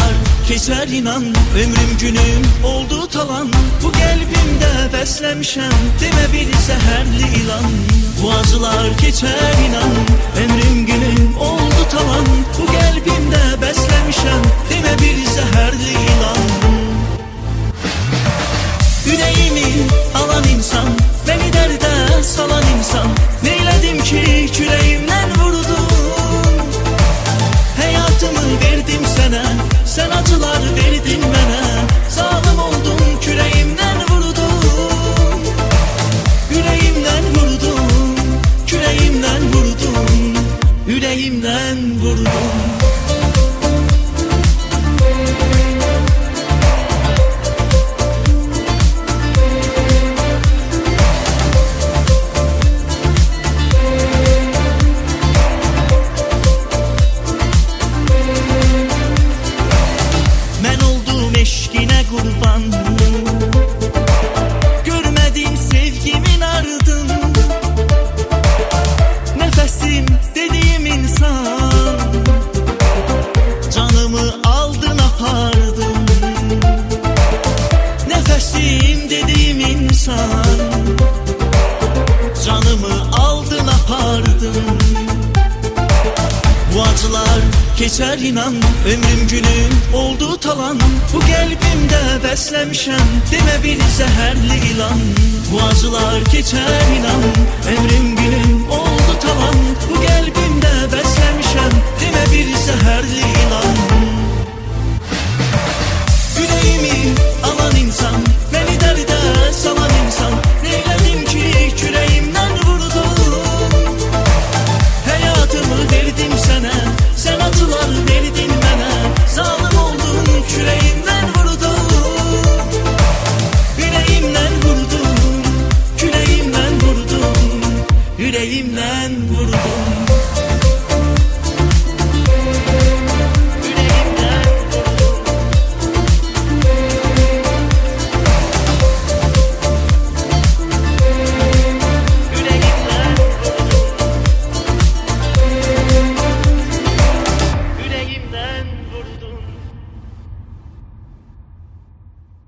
acılar keçer inan, ömrüm günüm oldu talan. Bu qəlbimdə bəsləmişəm, demə bir zəhərli ilan. Bu acılar keçer inan, ömrüm günüm oldu talan. Bu qəlbimdə bəsləmişəm, demə bir zəhərli ilan. Ürəyimi alan insan, beni dərdə salan insan. Neylədim ki kürəyimdən vurdun? Həyatımı verdim sənə, sən acılar verdin mənə. Zalim oldum, kürəyimdən vurdun. Ürəyimdən vurdun, kürəyimdən vurdun, ürəyimdən vurdun. Eşkine kurban, görmedim sevgimin ardın. Nefesim dediğim insan, canımı aldın apardın. Nefesim dediğim insan, canımı aldın apardın. Bu acılar keçer inan, ömrüm günüm oldu talan. Bu qəlbimdə bəsləmişəm, demə bir zəhərli ilan. Bu acılar keçer inan, ömrüm günüm oldu talan. Bu qəlbimdə bəsləmişəm, demə bir zəhərli ilan.